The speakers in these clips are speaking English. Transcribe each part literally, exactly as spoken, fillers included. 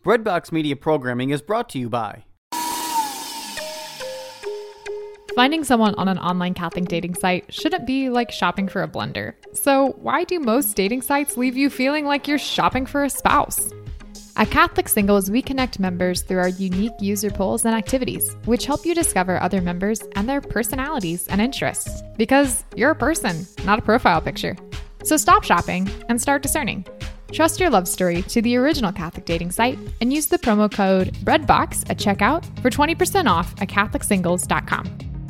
Breadbox Media Programming is brought to you by... Finding someone on an online Catholic dating site shouldn't be like shopping for a blender. So why do most dating sites leave you feeling like you're shopping for a spouse? At Catholic Singles, we connect members through our unique user polls and activities, which help you discover other members and their personalities and interests. Because you're a person, not a profile picture. So stop shopping and start discerning. Trust your love story to the original Catholic dating site and use the promo code BREADBOX at checkout for twenty percent off at Catholic Singles dot com.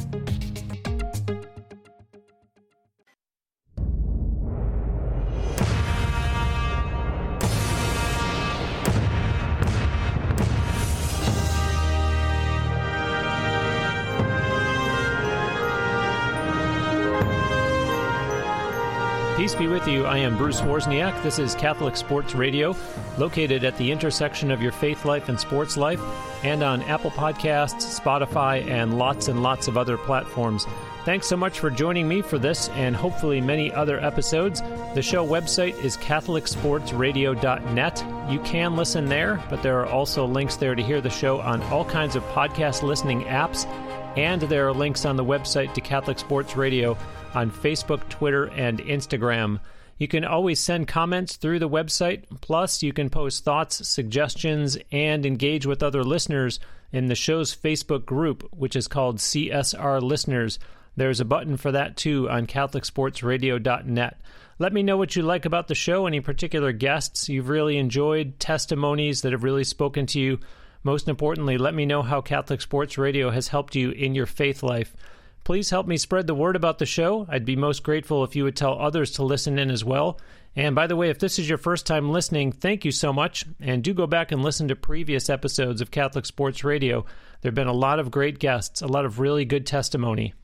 Peace be with you. I am Bruce Wozniak. This is Catholic Sports Radio, located at the intersection of your faith life and sports life, and on Apple Podcasts, Spotify, and lots and lots of other platforms. Thanks so much for joining me for this and hopefully many other episodes. The show website is Catholic Sports Radio dot net. You can listen there, but there are also links there to hear the show on all kinds of podcast listening apps, and there are links on the website to Catholic Sports Radio on Facebook, Twitter, and Instagram. You can always send comments through the website. Plus, you can post thoughts, suggestions, and engage with other listeners in the show's Facebook group, which is called C S R Listeners. There's a button for that, too, on Catholic Sports Radio dot net. Let me know what you like about the show, any particular guests you've really enjoyed, testimonies that have really spoken to you. Most importantly, let me know how Catholic Sports Radio has helped you in your faith life. Please help me spread the word about the show. I'd be most grateful if you would tell others to listen in as well. And by the way, if this is your first time listening, thank you so much. And do go back and listen to previous episodes of Catholic Sports Radio. There have been a lot of great guests, a lot of really good testimony.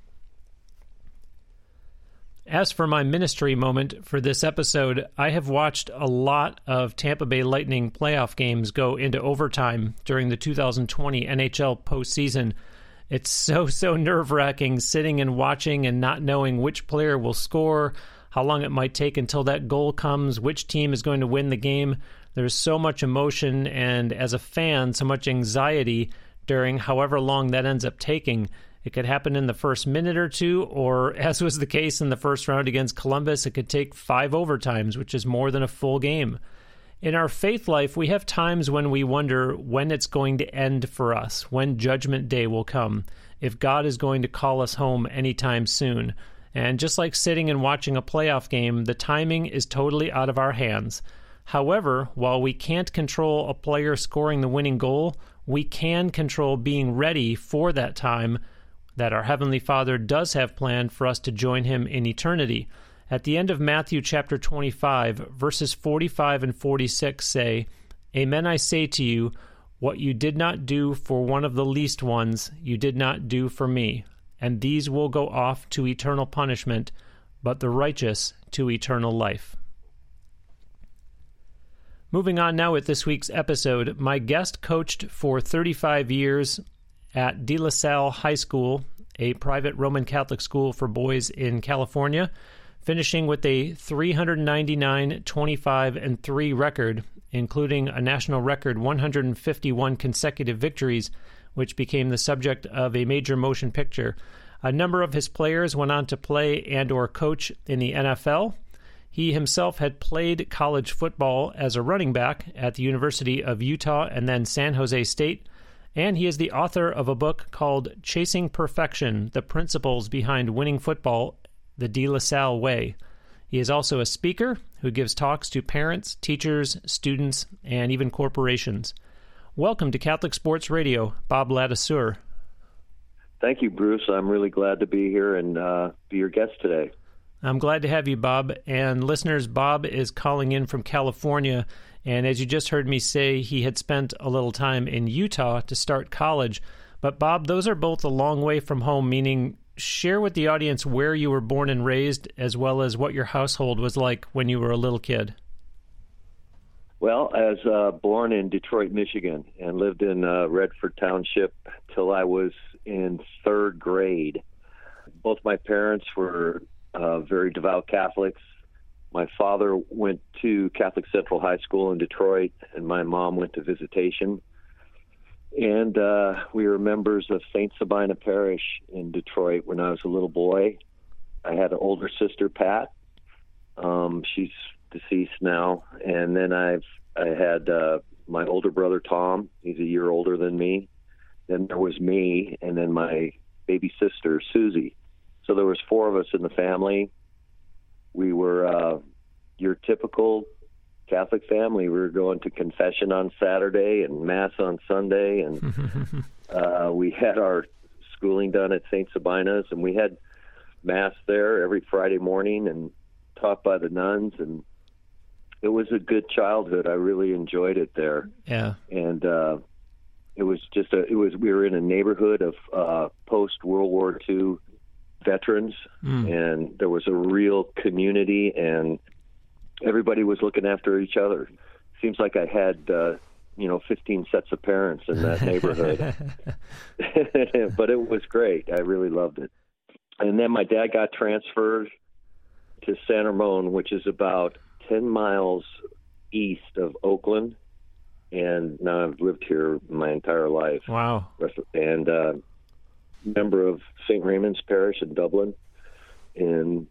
As for my ministry moment for this episode, I have watched a lot of Tampa Bay Lightning playoff games go into overtime during the two thousand twenty N H L postseason. It's so, so nerve-wracking sitting and watching and not knowing which player will score, how long it might take until that goal comes, which team is going to win the game. There's so much emotion and, as a fan, so much anxiety during however long that ends up taking. It could happen in the first minute or two, or as was the case in the first round against Columbus, it could take five overtimes, which is more than a full game. In our faith life, we have times when we wonder when it's going to end for us, when Judgment Day will come, if God is going to call us home anytime soon. And just like sitting and watching a playoff game, the timing is totally out of our hands. However, while we can't control a player scoring the winning goal, we can control being ready for that time that our Heavenly Father does have planned for us to join Him in eternity. At the end of Matthew chapter twenty-five, verses forty-five and forty-six say, "Amen, I say to you, what you did not do for one of the least ones, you did not do for me. And these will go off to eternal punishment, but the righteous to eternal life." Moving on now with this week's episode, my guest coached for thirty-five years at De La Salle High School, a private Roman Catholic school for boys in California, finishing with a three ninety-nine, twenty-five, and three record, including a national record one hundred fifty-one consecutive victories, which became the subject of a major motion picture. A number of his players went on to play and or coach in the N F L. He himself had played college football as a running back at the University of Utah and then San Jose State, and he is the author of a book called Chasing Perfection, The Principles Behind Winning Football the De La Salle Way. He is also a speaker who gives talks to parents, teachers, students, and even corporations. Welcome to Catholic Sports Radio, Bob Ladouceur. Thank you, Bruce. I'm really glad to be here and uh, be your guest today. I'm glad to have you, Bob. And listeners, Bob is calling in from California, and as you just heard me say, he had spent a little time in Utah to start college. But Bob, those are both a long way from home, meaning share with the audience where you were born and raised, as well as what your household was like when you were a little kid. Well, I was uh, born in Detroit, Michigan, and lived in uh, Redford Township till I was in third grade. Both my parents were uh, very devout Catholics, my father went to Catholic Central High School in Detroit, and my mom went to Visitation. And uh, we were members of Saint Sabina Parish in Detroit when I was a little boy. I had an older sister, Pat. Um, she's deceased now. And then I've I had uh, my older brother, Tom. He's a year older than me. Then there was me, and then my baby sister, Susie. So there was four of us in the family. We were uh, your typical Catholic family. We were going to confession on Saturday and Mass on Sunday, and uh, we had our schooling done at Saint Sabina's, and we had Mass there every Friday morning and taught by the nuns, and it was a good childhood. I really enjoyed it there. Yeah. And uh, it was just a, it was, we were in a neighborhood of uh, post-World War Two veterans, mm. and there was a real community, and everybody was looking after each other. Seems like I had, uh, you know, fifteen sets of parents in that neighborhood. But it was great. I really loved it. And then my dad got transferred to San Ramon, which is about ten miles east of Oakland. And now I've lived here my entire life. Wow. And uh, member of Saint Raymond's Parish in Dublin. And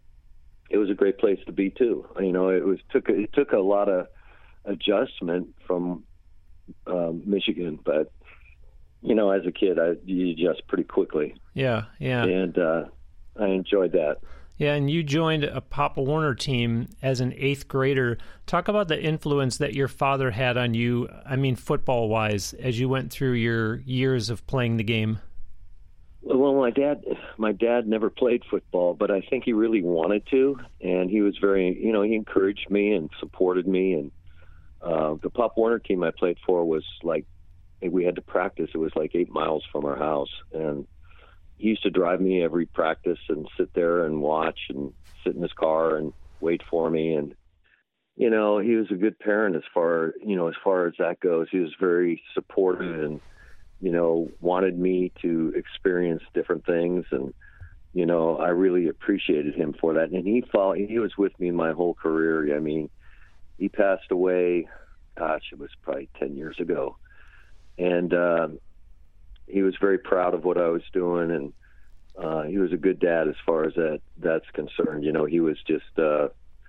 it was a great place to be too. You know, it was took it took a lot of adjustment from um, Michigan, but you know, as a kid, I you adjust pretty quickly. Yeah, yeah. And uh, I enjoyed that. Yeah, and you joined a Pop Warner team as an eighth grader. Talk about the influence that your father had on you. I mean, football wise, as you went through your years of playing the game. Well, my dad, my dad never played football, but I think he really wanted to, and he was very, you know, he encouraged me and supported me. And uh, the Pop Warner team I played for was like, we had to practice. It was like eight miles from our house, and he used to drive me every practice and sit there and watch and sit in his car and wait for me. And you know, he was a good parent as far, you know, as far as that goes. He was very supportive and, you know, wanted me to experience different things. And, you know, I really appreciated him for that. And he followed, he was with me my whole career. I mean, he passed away, gosh, it was probably ten years ago. And uh, he was very proud of what I was doing. And uh, he was a good dad as far as that that's concerned. You know, he was just, uh,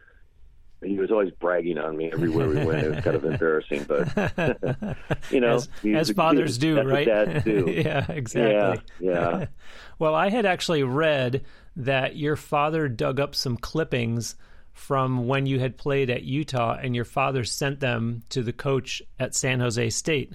he was always bragging on me everywhere we went. It was kind of embarrassing, but you know, as, as fathers do, that's right? What dads do. Yeah, exactly. Yeah, yeah. Well, I had actually read that your father dug up some clippings from when you had played at Utah, and your father sent them to the coach at San Jose State.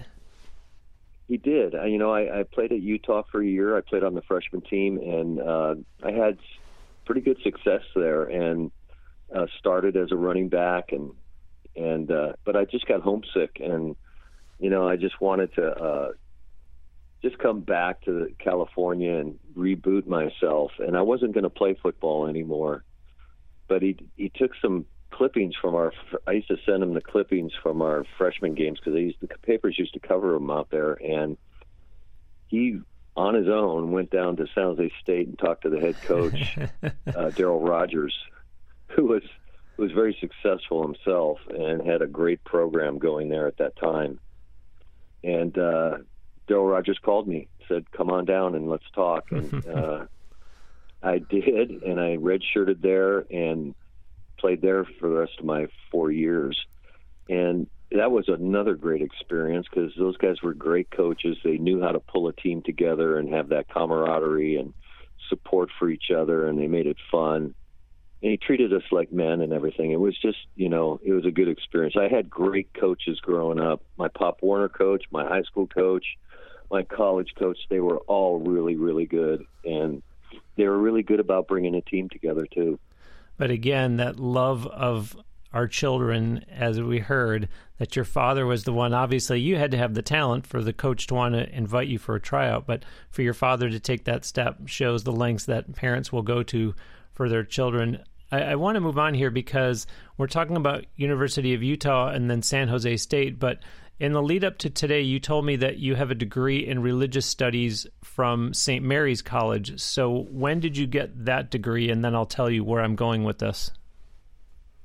He did. I, you know, I, I played at Utah for a year. I played on the freshman team, and uh, I had pretty good success there. And Uh, started as a running back, and and uh, but I just got homesick, and you know, I just wanted to uh, just come back to California and reboot myself. And I wasn't going to play football anymore. But he he took some clippings from our. I used to send him the clippings from our freshman games because they used the papers used to cover them out there, and he on his own went down to San Jose State and talked to the head coach, uh, Darrell Rogers, who was was very successful himself and had a great program going there at that time. And uh, Darrell Rogers called me, said, "Come on down and let's talk." And uh, I did, and I redshirted there and played there for the rest of my four years. And that was another great experience because those guys were great coaches. They knew how to pull a team together and have that camaraderie and support for each other, and they made it fun. And he treated us like men and everything. It was just, you know, it was a good experience. I had great coaches growing up. My Pop Warner coach, my high school coach, my college coach, they were all really, really good. And they were really good about bringing a team together, too. But again, that love of our children, as we heard, that your father was the one. Obviously, you had to have the talent for the coach to want to invite you for a tryout. But for your father to take that step shows the lengths that parents will go to for their children. I, I want to move on here because we're talking about University of Utah and then San Jose State, but in the lead up to today, you told me that you have a degree in religious studies from Saint Mary's College. So when did you get that degree? And then I'll tell you where I'm going with this.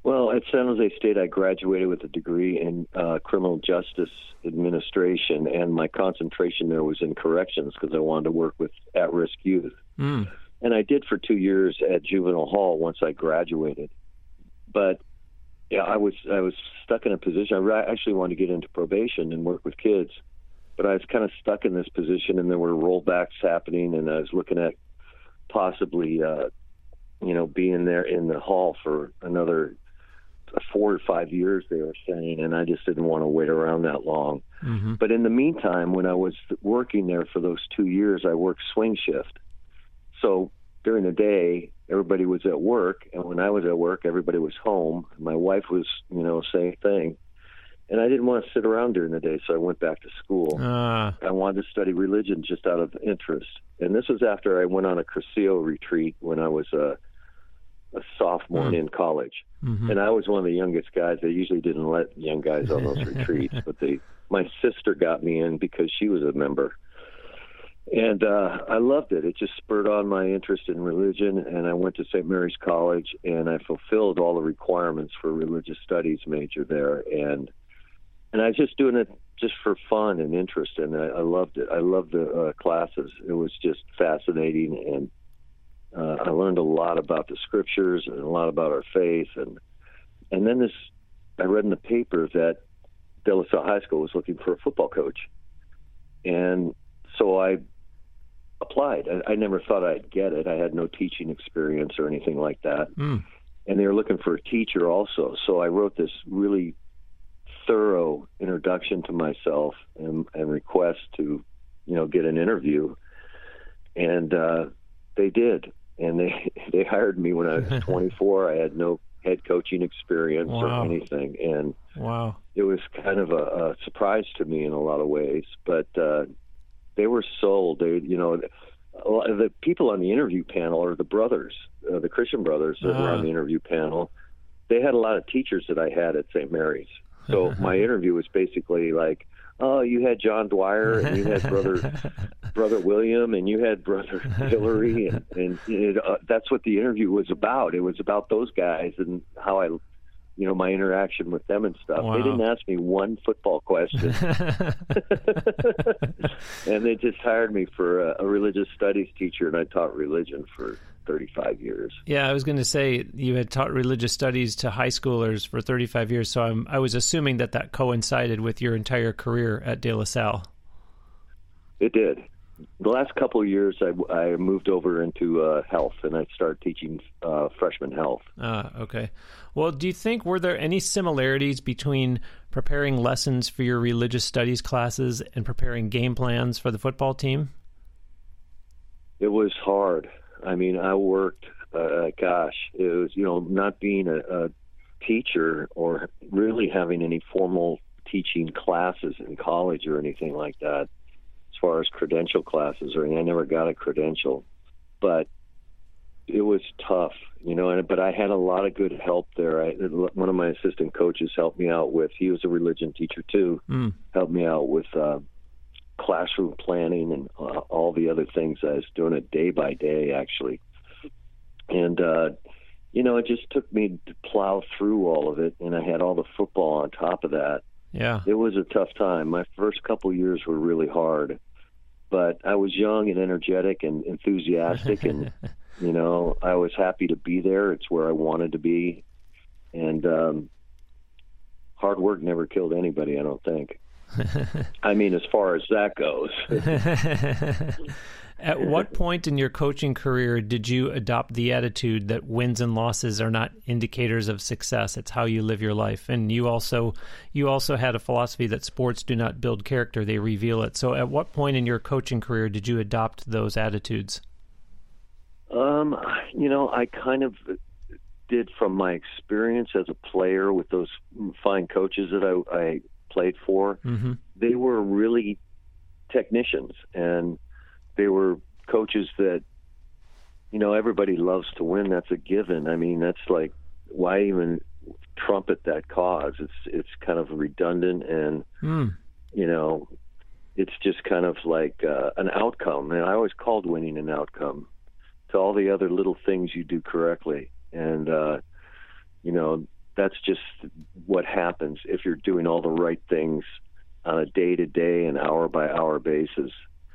Well, at San Jose State, I graduated with a degree in uh, criminal justice administration, and my concentration there was in corrections because I wanted to work with at-risk youth. Mm. And I did for two years at juvenile hall once I graduated. But yeah, I was I was stuck in a position. I re- actually wanted to get into probation and work with kids, but I was kind of stuck in this position, and there were rollbacks happening, and I was looking at possibly, uh, you know, being there in the hall for another four or five years, they were saying, and I just didn't want to wait around that long. Mm-hmm. But in the meantime, when I was working there for those two years, I worked swing shift. So during the day, everybody was at work, and when I was at work, everybody was home. My wife was, you know, same thing. And I didn't want to sit around during the day, so I went back to school. Uh. I wanted to study religion just out of interest. And this was after I went on a Cursillo retreat when I was a, a sophomore mm. in college. Mm-hmm. And I was one of the youngest guys. They usually didn't let young guys on those retreats, but they, my sister got me in because she was a member. And uh, I loved it. It just spurred on my interest in religion, and I went to Saint Mary's College, and I fulfilled all the requirements for a religious studies major there. And and I was just doing it just for fun and interest, and I, I loved it. I loved the uh, classes. It was just fascinating, and uh, I learned a lot about the scriptures and a lot about our faith. And and then this, I read in the paper that De La Salle High School was looking for a football coach, and so I applied. I, I never thought I'd get it. I had no teaching experience or anything like that. Mm. And they were looking for a teacher also. So I wrote this really thorough introduction to myself and, and request to, you know, get an interview. And uh, they did. And they, they hired me when I was twenty-four. I had no head coaching experience wow. or anything. And wow. it was kind of a, a surprise to me in a lot of ways. But uh, they were sold. They, you know, a lot of the people on the interview panel are the brothers, uh, the Christian brothers that uh. were on the interview panel. They had a lot of teachers that I had at Saint Mary's. So my interview was basically like, oh, you had John Dwyer, and you had brother brother William, and you had brother Hillary, and, and it, uh, that's what the interview was about. It was about those guys and how I, you know, my interaction with them and stuff. Wow. They didn't ask me one football question. And they just hired me for a, a religious studies teacher, and I taught religion for thirty-five years. Yeah, I was going to say you had taught religious studies to high schoolers for thirty-five years, so I'm, I was assuming that that coincided with your entire career at De La Salle. It did. The last couple of years, I, I moved over into uh, health, and I started teaching uh, freshman health. Ah, okay. Well, do you think, were there any similarities between preparing lessons for your religious studies classes and preparing game plans for the football team? It was hard. I mean, I worked, uh, gosh, it was, you know, not being a, a teacher or really having any formal teaching classes in college or anything like that, as far as credential classes or anything. I never got a credential, but it was tough, you know, and, but I had a lot of good help there. I, one of my assistant coaches helped me out with, he was a religion teacher too, mm. helped me out with uh, classroom planning and uh, all the other things. I was doing it day by day, actually. And, uh, you know, it just took me to plow through all of it, and I had all the football on top of that. Yeah. It was a tough time. My first couple of years were really hard, but I was young and energetic and enthusiastic, and, you know, I was happy to be there. It's where I wanted to be. And um, hard work never killed anybody, I don't think. I mean, as far as that goes. At what point in your coaching career did you adopt the attitude that wins and losses are not indicators of success? It's how you live your life. And you also you also had a philosophy that sports do not build character, they reveal it. So at what point in your coaching career did you adopt those attitudes? Um, you know, I kind of did from my experience as a player with those fine coaches that I, I played for. Mm-hmm. They were really technicians, and they were coaches that, you know, everybody loves to win. That's a given. I mean, that's like, why even trumpet that cause? It's it's kind of redundant, and mm. you know, it's just kind of like uh, an outcome. And I always called winning an outcome to all the other little things you do correctly. And uh, you know, that's just what happens if you're doing all the right things on a day-to-day and hour-by-hour basis.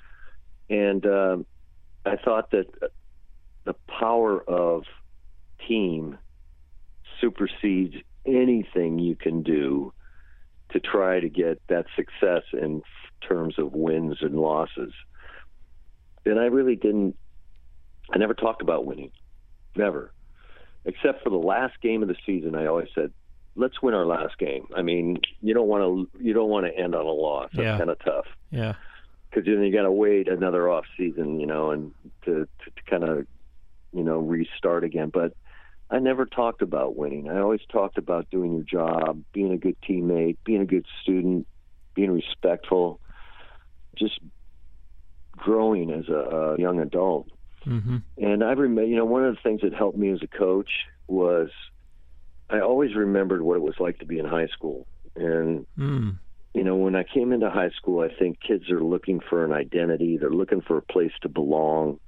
And uh, I thought that the power of team supersedes anything you can do to try to get that success in terms of wins and losses. And I really didn't, I never talked about winning, never. Except for the last game of the season, I always said, let's win our last game. I mean, you don't want to, you don't want to end on a loss. That's yeah. kind of tough. Yeah. Because then you got to wait another off season, you know, and to, to, to kind of, you know, restart again. But I never talked about winning. I always talked about doing your job, being a good teammate, being a good student, being respectful, just growing as a, a young adult. Mm-hmm. And I remember, you know, one of the things that helped me as a coach was I always remembered what it was like to be in high school. And, mm. you know, when I came into high school, I think kids are looking for an identity. They're looking for a place to belong.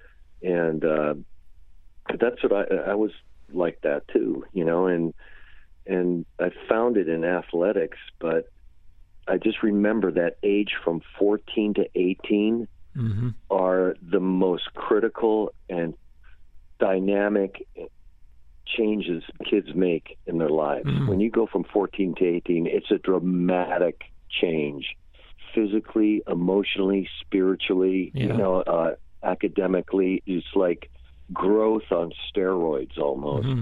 And uh, that's what I, I was like that too, you know, and, and I found it in athletics, but I just remember that age from fourteen to eighteen mm-hmm. are the most critical and dynamic changes kids make in their lives. Mm-hmm. When you go from fourteen to eighteen, it's a dramatic change, physically, emotionally, spiritually, yeah. you know, uh, academically. It's like growth on steroids almost. Mm-hmm.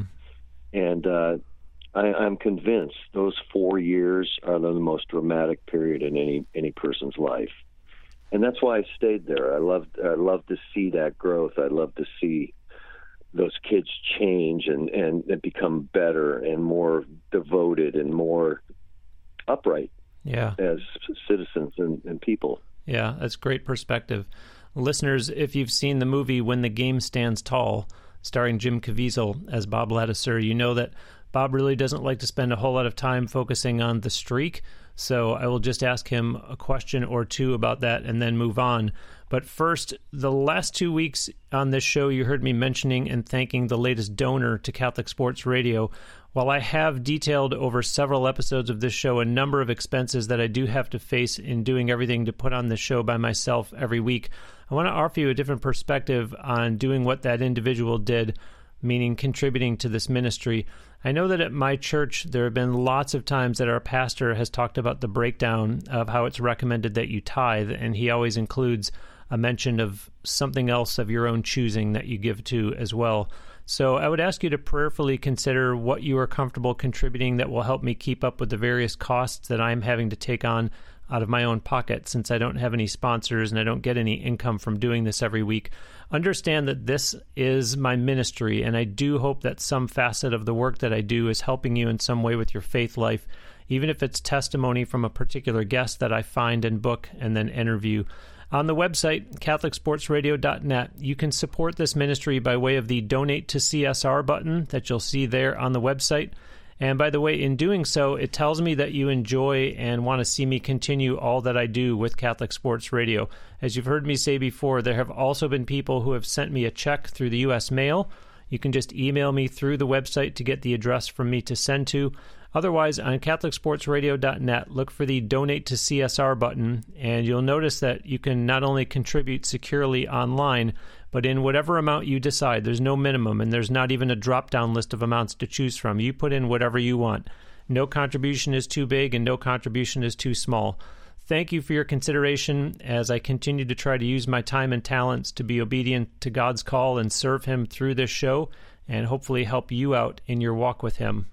And uh, I, I'm convinced those four years are the most dramatic period in any any person's life. And that's why I stayed there. I loved I love to see that growth. I love to see those kids change and, and, and become better and more devoted and more upright yeah. as citizens and, and people. Yeah, that's great perspective. Listeners, if you've seen the movie When the Game Stands Tall, starring Jim Caviezel as Bob Ladouceur, you know that Bob really doesn't like to spend a whole lot of time focusing on the streak, so I will just ask him a question or two about that and then move on. But first, the last two weeks on this show, you heard me mentioning and thanking the latest donor to Catholic Sports Radio. While I have detailed over several episodes of this show a number of expenses that I do have to face in doing everything to put on this show by myself every week, I want to offer you a different perspective on doing what that individual did, meaning contributing to this ministry. I know that at my church, there have been lots of times that our pastor has talked about the breakdown of how it's recommended that you tithe, and he always includes a mention of something else of your own choosing that you give to as well. So I would ask you to prayerfully consider what you are comfortable contributing that will help me keep up with the various costs that I'm having to take on out of my own pocket, since I don't have any sponsors and I don't get any income from doing this every week. Understand that this is my ministry, and I do hope that some facet of the work that I do is helping you in some way with your faith life, even if it's testimony from a particular guest that I find and book and then interview. On the website, catholic sports radio dot net, you can support this ministry by way of the Donate to C S R button that you'll see there on the website. And by the way, in doing so, it tells me that you enjoy and want to see me continue all that I do with Catholic Sports Radio. As you've heard me say before, there have also been people who have sent me a check through the U S mail. You can just email me through the website to get the address from me to send to. Otherwise, on catholic sports radio dot net, look for the Donate to C S R button, and you'll notice that you can not only contribute securely online, but in whatever amount you decide. There's no minimum, and there's not even a drop-down list of amounts to choose from. You put in whatever you want. No contribution is too big, and no contribution is too small. Thank you for your consideration as I continue to try to use my time and talents to be obedient to God's call and serve Him through this show, and hopefully help you out in your walk with Him.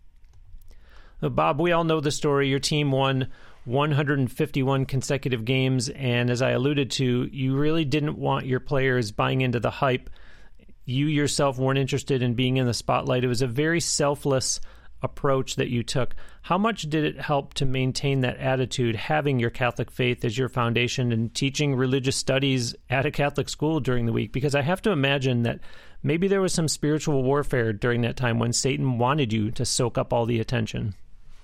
Bob, we all know the story. Your team won one hundred fifty-one consecutive games, and as I alluded to, you really didn't want your players buying into the hype. You yourself weren't interested in being in the spotlight. It was a very selfless approach that you took. How much did it help to maintain that attitude, having your Catholic faith as your foundation and teaching religious studies at a Catholic school during the week? Because I have to imagine that maybe there was some spiritual warfare during that time when Satan wanted you to soak up all the attention.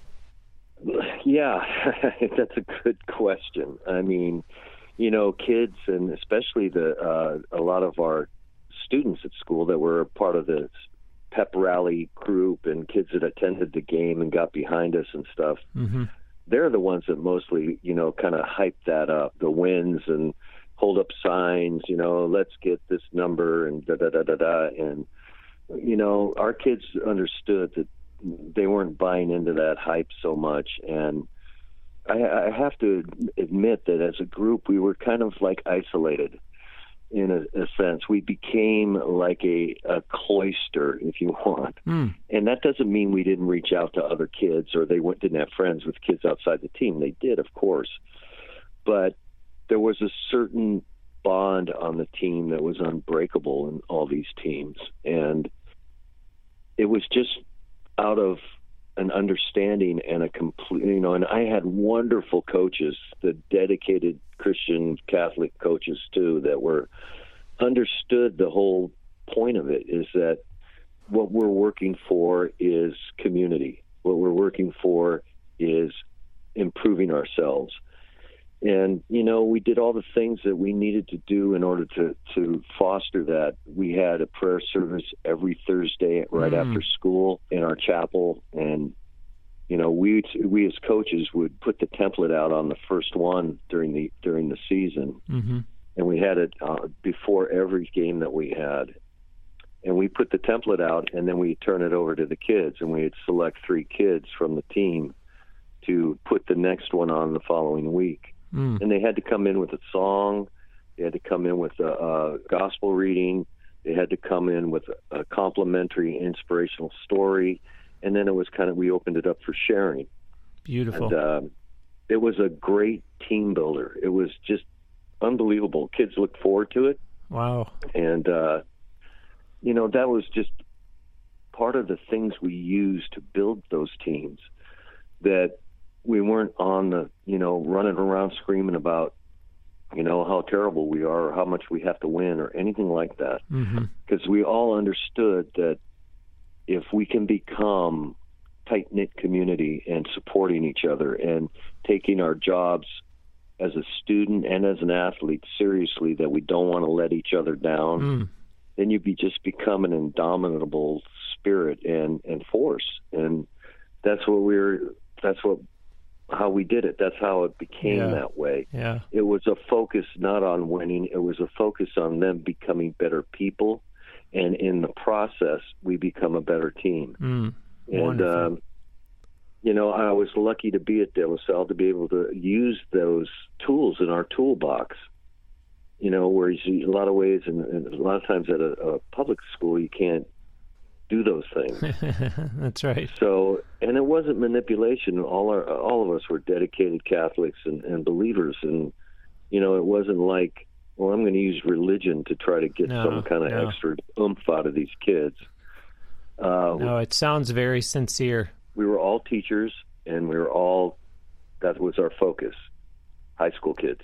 Yeah, that's a good question. I mean, you know, kids and especially the uh, a lot of our students at school that were part of the pep rally group and kids that attended the game and got behind us and stuff. Mm-hmm. They're the ones that mostly, you know, kind of hype that up, the wins and hold up signs, you know, let's get this number and da da da da da. And, you know, our kids understood that they weren't buying into that hype so much. And I, I have to admit that as a group, we were kind of like isolated in a, a sense. We became like a, a cloister, if you want. Mm. And that doesn't mean we didn't reach out to other kids or they went, didn't have friends with kids outside the team. They did, of course. But there was a certain bond on the team that was unbreakable in all these teams. And it was just out of an understanding and a complete, you know, and I had wonderful coaches, the dedicated Christian Catholic coaches too, that were understood the whole point of it is that what we're working for is community. What we're working for is improving ourselves. And, you know, we did all the things that we needed to do in order to, to foster that. We had a prayer service every Thursday right mm. after school in our chapel. And, you know, we we as coaches would put the template out on the first one during the during the season. Mm-hmm. And we had it uh, before every game that we had. And we put the template out, and then we turn it over to the kids. And we'd select three kids from the team to put the next one on the following week. Mm. And they had to come in with a song. They had to come in with a, a gospel reading. They had to come in with a, a complimentary inspirational story. And then it was kind of, we opened it up for sharing. Beautiful. And um, it was a great team builder. It was just unbelievable. Kids looked forward to it. Wow. And, uh, you know, that was just part of the things we used to build those teams, that we weren't on the, you know, running around screaming about, you know, how terrible we are or how much we have to win or anything like that. Because mm-hmm. we all understood that if we can become tight-knit community and supporting each other and taking our jobs as a student and as an athlete seriously, that we don't want to let each other down, mm. then you be just become an indomitable spirit and, and force. And that's what we're, that's what, how we did it. That's how it became yeah. that way. Yeah. It was a focus not on winning. It was a focus on them becoming better people. And in the process, we become a better team. Mm. And, um, you know, I was lucky to be at De La Salle to be able to use those tools in our toolbox. You know, where you see a lot of ways, and, and a lot of times at a, a public school, you can't do those things. That's right. So, and it wasn't manipulation. All our, all of us were dedicated Catholics and, and believers, and you know, it wasn't like, well, I'm going to use religion to try to get no, some kind of no. extra oomph out of these kids. Uh, no, it sounds very sincere. We were all teachers, and we were all, that was our focus, high school kids.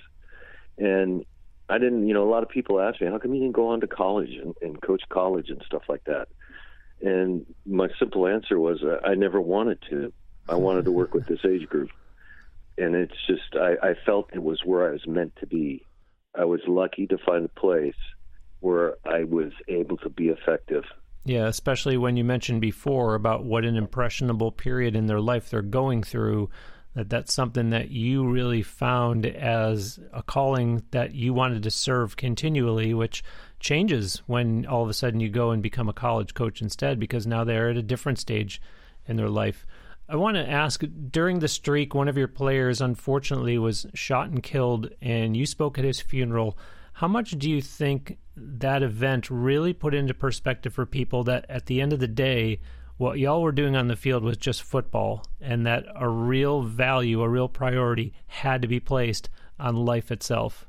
And I didn't, you know, a lot of people ask me, how come you didn't go on to college and, and coach college and stuff like that? And my simple answer was, uh, I never wanted to. I wanted to work with this age group. And it's just, I, I felt it was where I was meant to be. I was lucky to find a place where I was able to be effective. Yeah, especially when you mentioned before about what an impressionable period in their life they're going through, that that's something that you really found as a calling that you wanted to serve continually, which changes when all of a sudden you go and become a college coach instead, because now they're at a different stage in their life. I want to ask, during the streak, one of your players unfortunately was shot and killed, and you spoke at his funeral. How much do you think that event really put into perspective for people that at the end of the day, what y'all were doing on the field was just football, and that a real value, a real priority had to be placed on life itself?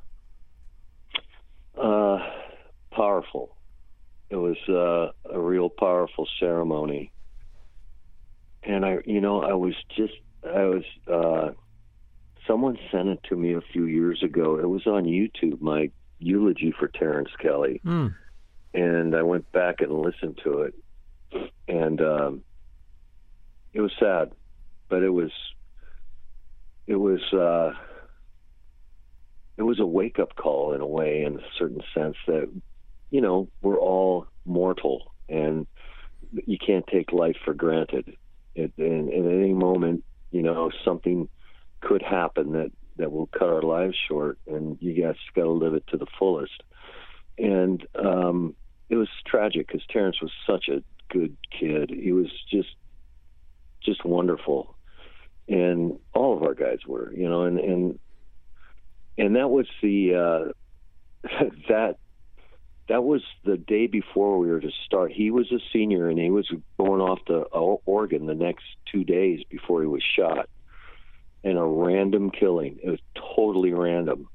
Uh, powerful. It was uh, a real powerful ceremony. And I, you know, I was just, I was, uh, someone sent it to me a few years ago. It was on YouTube, my eulogy for Terrence Kelly. Mm. And I went back and listened to it. And um, it was sad, but it was, it was, uh, it was a wake-up call in a way, in a certain sense that, you know, we're all mortal, and you can't take life for granted. It, and, and at any moment, you know, something could happen that, that will cut our lives short, and you guys got to live it to the fullest. And um, it was tragic because Terrence was such a good kid. He was just just wonderful, and all of our guys were, you know, and and and that was the uh, that that was the day before we were to start. He was a senior, and he was going off to Oregon the next two days before he was shot. And a random killing. It was totally random.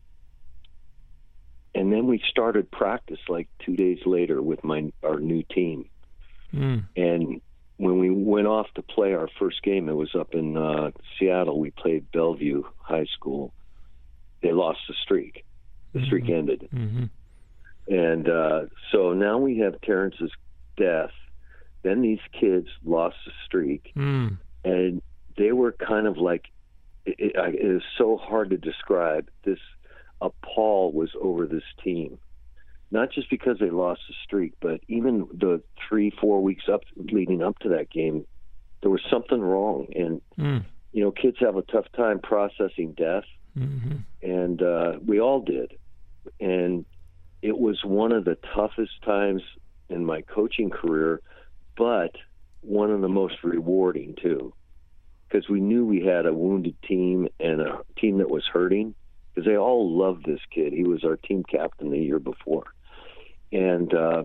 And then we started practice like two days later with my our new team. Mm. And when we went off to play our first game, it was up in uh, Seattle. We played Bellevue High School. They lost the streak. The streak mm-hmm. ended. Mm-hmm. And uh, so now we have Terrence's death. Then these kids lost the streak. Mm. And they were kind of like, it, it, it is so hard to describe. This a pall was over this team. Not just because they lost the streak, but even the three, four weeks up leading up to that game, there was something wrong. And, mm. you know, kids have a tough time processing death. Mm-hmm. And uh, we all did. And it was one of the toughest times in my coaching career, but one of the most rewarding, too. Because we knew we had a wounded team and a team that was hurting, because they all loved this kid. He was our team captain the year before. And uh,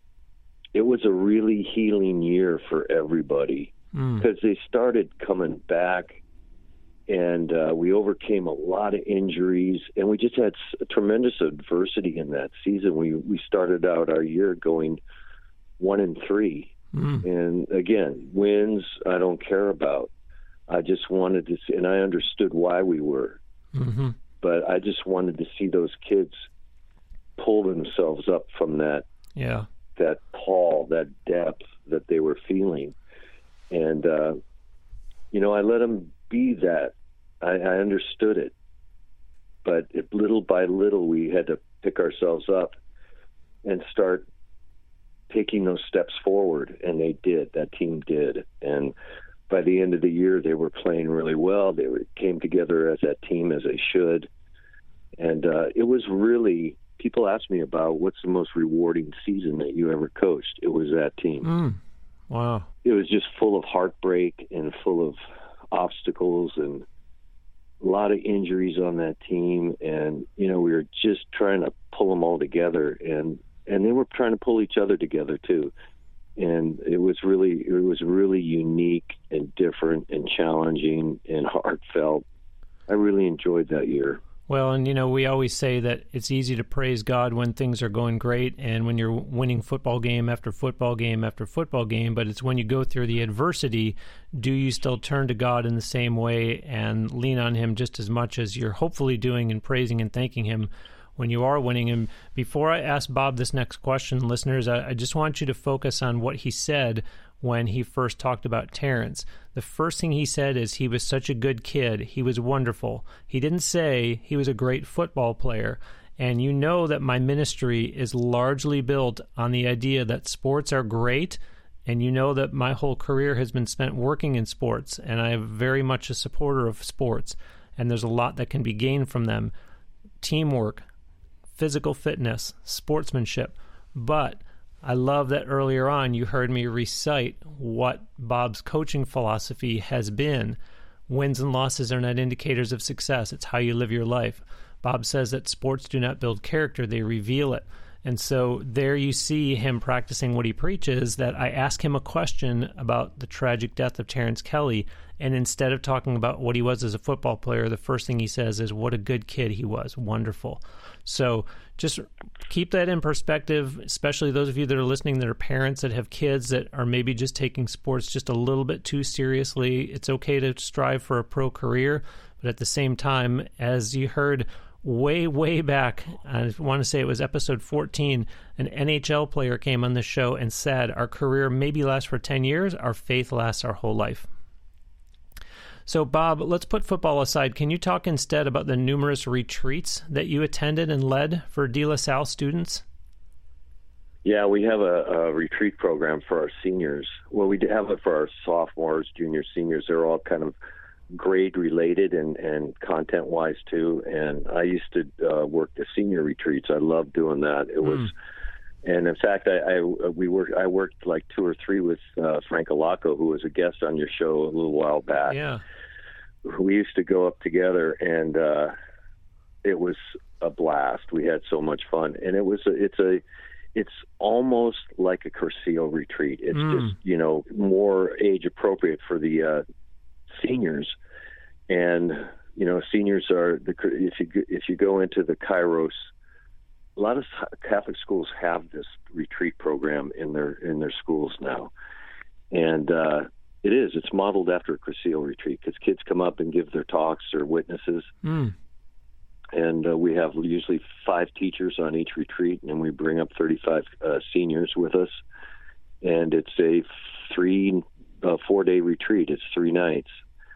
it was a really healing year for everybody, because mm. they started coming back, and uh, we overcame a lot of injuries, and we just had tremendous adversity in that season. We we started out our year going one and three, mm. and again, wins I don't care about. I just wanted to see, and I understood why we were, mm-hmm. but I just wanted to see those kids pull themselves up from that, yeah, that pall, that depth that they were feeling. And, uh, you know, I let them be that. I, I understood it. But it, little by little, we had to pick ourselves up and start taking those steps forward. And they did. That team did. And by the end of the year, they were playing really well. They were, came together as that team as they should. And uh, it was really... People ask me about what's the most rewarding season that you ever coached. It was that team. Mm. Wow. It was just full of heartbreak and full of obstacles and a lot of injuries on that team. And, you know, we were just trying to pull them all together, and, and they were trying to pull each other together too. And it was really, it was really unique and different and challenging and heartfelt. I really enjoyed that year. Well, and, you know, we always say that it's easy to praise God when things are going great and when you're winning football game after football game after football game, but it's when you go through the adversity, do you still turn to God in the same way and lean on Him just as much as you're hopefully doing and praising and thanking Him when you are winning? And before I ask Bob this next question, listeners, I, I just want you to focus on what he said when he first talked about Terrence. The first thing he said is he was such a good kid. He was wonderful. He didn't say he was a great football player. And you know that my ministry is largely built on the idea that sports are great. And you know that my whole career has been spent working in sports. And I am very much a supporter of sports. And there's a lot that can be gained from them. Teamwork, physical fitness, sportsmanship. But I love that earlier on you heard me recite what Bob's coaching philosophy has been. Wins and losses are not indicators of success. It's how you live your life. Bob says that sports do not build character, they reveal it. And so there you see him practicing what he preaches, that I ask him a question about the tragic death of Terrence Kelly, and instead of talking about what he was as a football player, the first thing he says is what a good kid he was. Wonderful. So just keep that in perspective, especially those of you that are listening that are parents that have kids that are maybe just taking sports just a little bit too seriously. It's okay to strive for a pro career, but at the same time, as you heard way, way back, I want to say it was episode fourteen, an N H L player came on the show and said, our career maybe lasts for ten years, our faith lasts our whole life. So, Bob, let's put football aside. Can you talk instead about the numerous retreats that you attended and led for De La Salle students? Yeah, we have a, a retreat program for our seniors. Well, we have it for our sophomores, juniors, seniors. They're all kind of grade related and, and content wise too. And I used to uh, work the senior retreats. I loved doing that. It was, mm. and in fact, I, I we worked. I worked like two or three with uh, Frank Alaco, who was a guest on your show a little while back. Yeah, we used to go up together, and uh, it was a blast. We had so much fun, and it was a, it's a it's almost like a Cursillo retreat. It's mm. just, you know, more age appropriate for the uh, seniors. And, you know, seniors are the, if you, if you go into the Kairos, a lot of Catholic schools have this retreat program in their, in their schools now. And, uh, it is, it's modeled after a Cursillo retreat, because kids come up and give their talks or witnesses. Mm. And uh, we have usually five teachers on each retreat, and we bring up thirty-five uh, seniors with us. And it's a three, uh, four-day retreat. It's three nights.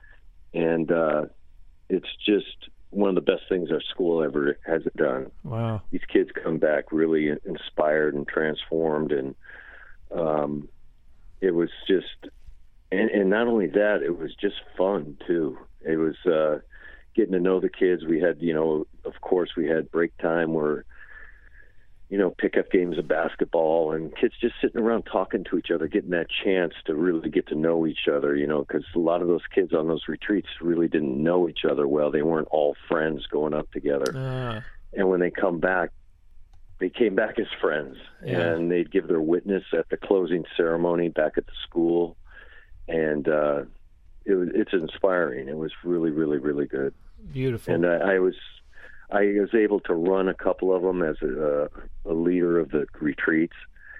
And uh, it's just one of the best things our school ever has done. Wow. These kids come back really inspired and transformed. And um, it was just, and, and not only that, it was just fun, too. It was... Uh, getting to know the kids. We had, you know, of course we had break time where, you know, pickup games of basketball and kids just sitting around talking to each other, getting that chance to really get to know each other, you know, because a lot of those kids on those retreats really didn't know each other well. They weren't all friends going up together. Uh. And when they come back, they came back as friends, yeah. and they'd give their witness at the closing ceremony back at the school. And, uh, It was, it's inspiring. It was really, really, really good. Beautiful. And I, I was, I was able to run a couple of them as a, a leader of the retreats,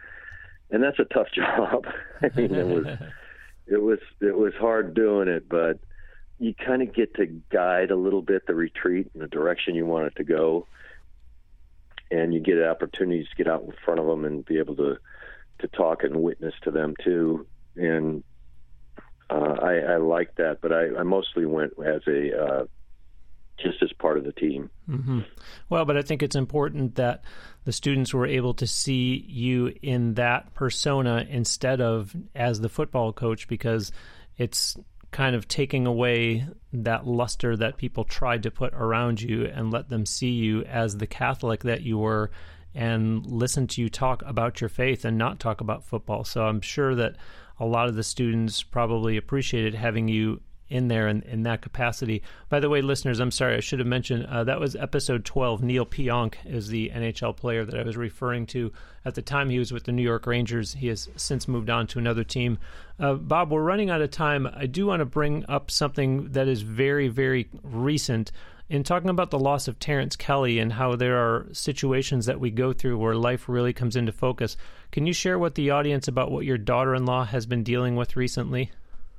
and that's a tough job. I mean, it was, it was, it was hard doing it, but you kind of get to guide a little bit the retreat in the direction you want it to go, and you get opportunities to get out in front of them and be able to, to talk and witness to them too, and. Uh, I, I liked that, but I, I mostly went as a uh, just as part of the team. Mm-hmm. Well, but I think it's important that the students were able to see you in that persona instead of as the football coach, because it's kind of taking away that luster that people tried to put around you and let them see you as the Catholic that you were and listen to you talk about your faith and not talk about football. So I'm sure that a lot of the students probably appreciated having you in there in, in that capacity. By the way, listeners, I'm sorry, I should have mentioned, uh, that was episode twelve. Neil Pionk is the N H L player that I was referring to. At the time, he was with the New York Rangers. He has since moved on to another team. Uh, Bob, we're running out of time. I do want to bring up something that is very, very recent. In talking about the loss of Terrence Kelly and how there are situations that we go through where life really comes into focus, can you share with the audience about what your daughter-in-law has been dealing with recently?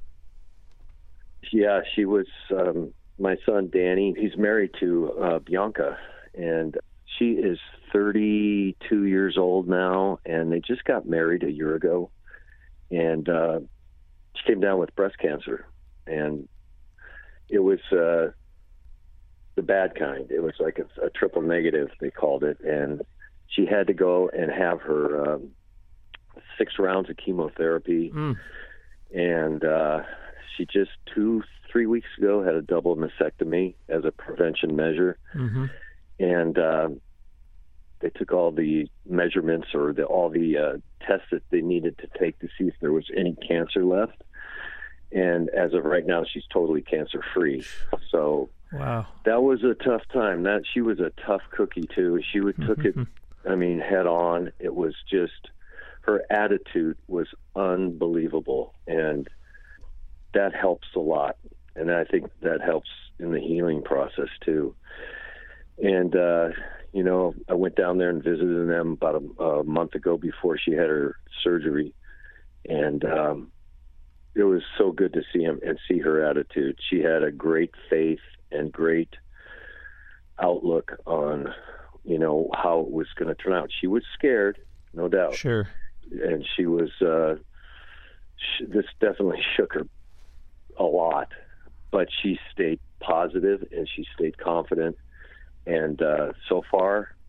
Yeah, she was, um, my son Danny, he's married to uh, Bianca, and she is thirty-two years old now, and they just got married a year ago, and uh, she came down with breast cancer, and it was... Uh, the bad kind. It was like a, a triple negative, they called it. And she had to go and have her um, six rounds of chemotherapy. Mm. And uh, she just two, three weeks ago had a double mastectomy as a prevention measure. Mm-hmm. And uh, they took all the measurements or the, all the uh, tests that they needed to take to see if there was any cancer left. And as of right now, she's totally cancer-free. So wow, that was a tough time. That she was a tough cookie too. She would took it, I mean, head on. It was just, her attitude was unbelievable, and that helps a lot. And I think that helps in the healing process too. And uh, you know, I went down there and visited them about a, a month ago before she had her surgery, and um, it was so good to see him and see her attitude. She had a great faith and great outlook on, you know, how it was going to turn out. She was scared, no doubt. Sure. And she was, uh, she, this definitely shook her a lot, but she stayed positive and she stayed confident. And uh, so far,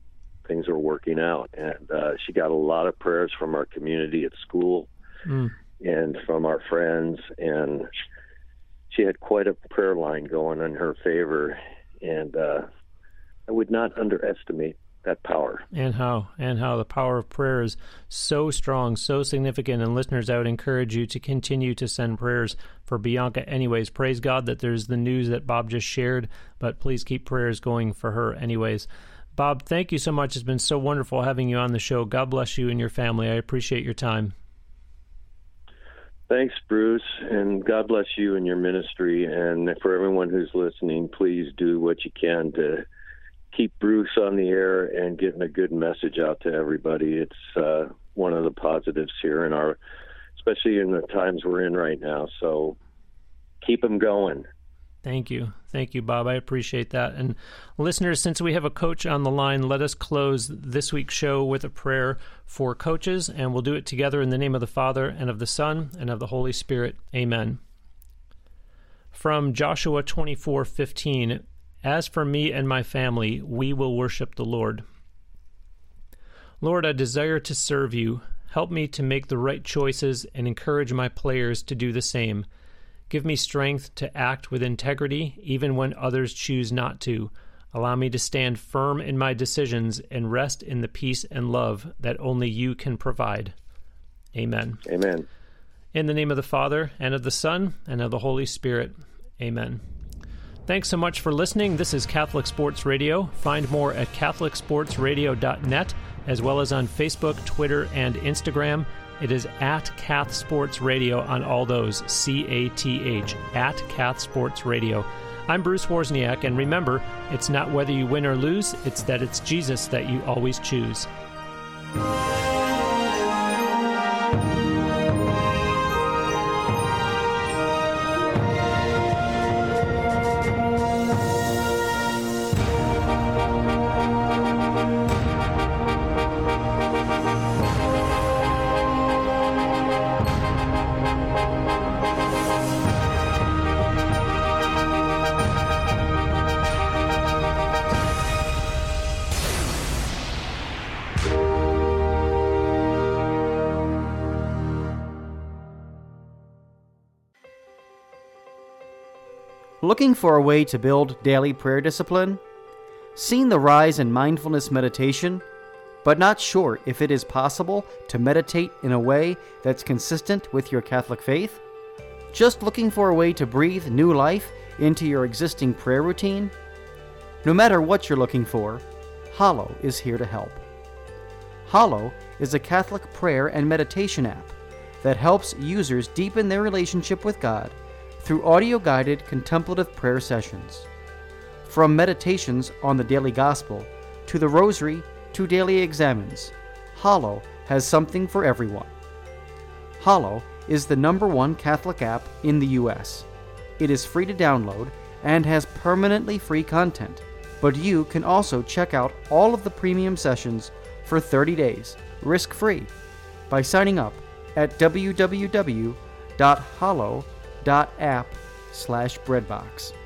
things were working out. And uh, she got a lot of prayers from our community at school mm. and from our friends. And she had quite a prayer line going in her favor. And uh, I would not underestimate that power. And how, and how the power of prayer is so strong, so significant. And listeners, I would encourage you to continue to send prayers for Bianca anyways. Praise God that there's the news that Bob just shared, but please keep prayers going for her anyways. Bob, thank you so much. It's been so wonderful having you on the show. God bless you and your family. I appreciate your time. Thanks, Bruce, and God bless you and your ministry. And for everyone who's listening, please do what you can to keep Bruce on the air and getting a good message out to everybody. It's uh, one of the positives here in our, especially in the times we're in right now. So keep them going. Thank you. Thank you, Bob. I appreciate that. And listeners, since we have a coach on the line, let us close this week's show with a prayer for coaches, and we'll do it together in the name of the Father, and of the Son, and of the Holy Spirit. Amen. From Joshua twenty-four fifteen, as for me and my family, we will worship the Lord. Lord, I desire to serve you. Help me to make the right choices and encourage my players to do the same. Give me strength to act with integrity, even when others choose not to. Allow me to stand firm in my decisions and rest in the peace and love that only you can provide. Amen. Amen. In the name of the Father, and of the Son, and of the Holy Spirit. Amen. Thanks so much for listening. This is Catholic Sports Radio. Find more at catholic sports radio dot net, as well as on Facebook, Twitter, and Instagram. It is at Cath Sports Radio on all those, C A T H, at Cath Sports Radio. I'm Bruce Wozniak, and remember, it's not whether you win or lose, it's that it's Jesus that you always choose. Looking for a way to build daily prayer discipline? Seen the rise in mindfulness meditation, but not sure if it is possible to meditate in a way that's consistent with your Catholic faith? Just looking for a way to breathe new life into your existing prayer routine? No matter what you're looking for, Hallow is here to help. Hallow is a Catholic prayer and meditation app that helps users deepen their relationship with God through audio-guided contemplative prayer sessions. From meditations on the daily gospel to the rosary to daily examens, Hallow has something for everyone. Hallow is the number one Catholic app in the U S. It is free to download and has permanently free content, but you can also check out all of the premium sessions for thirty days, risk-free, by signing up at w w w dot hallow dot app slash breadbox.